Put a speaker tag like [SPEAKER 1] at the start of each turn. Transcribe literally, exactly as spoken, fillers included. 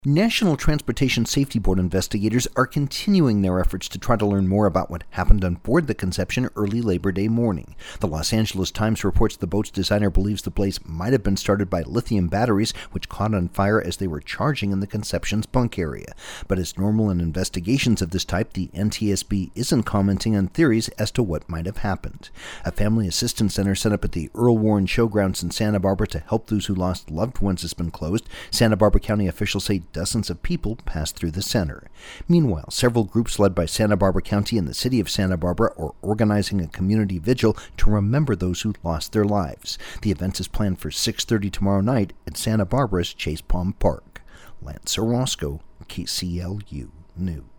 [SPEAKER 1] National Transportation Safety Board investigators are continuing their efforts to try to learn more about what happened on board the Conception early Labor Day morning. The Los Angeles Times reports the boat's designer believes the blaze might have been started by lithium batteries, which caught on fire as they were charging in the Conception's bunk area. But as normal in investigations of this type, the N T S B isn't commenting on theories as to what might have happened. A family assistance center set up at the Earl Warren Showgrounds in Santa Barbara to help those who lost loved ones has been closed. Santa Barbara County officials say dozens of people passed through the center. Meanwhile, several groups led by Santa Barbara County and the city of Santa Barbara are organizing a community vigil to remember those who lost their lives. The event is planned for six thirty tomorrow night at Santa Barbara's Chase Palm Park. Lance Orozco, K C L U News.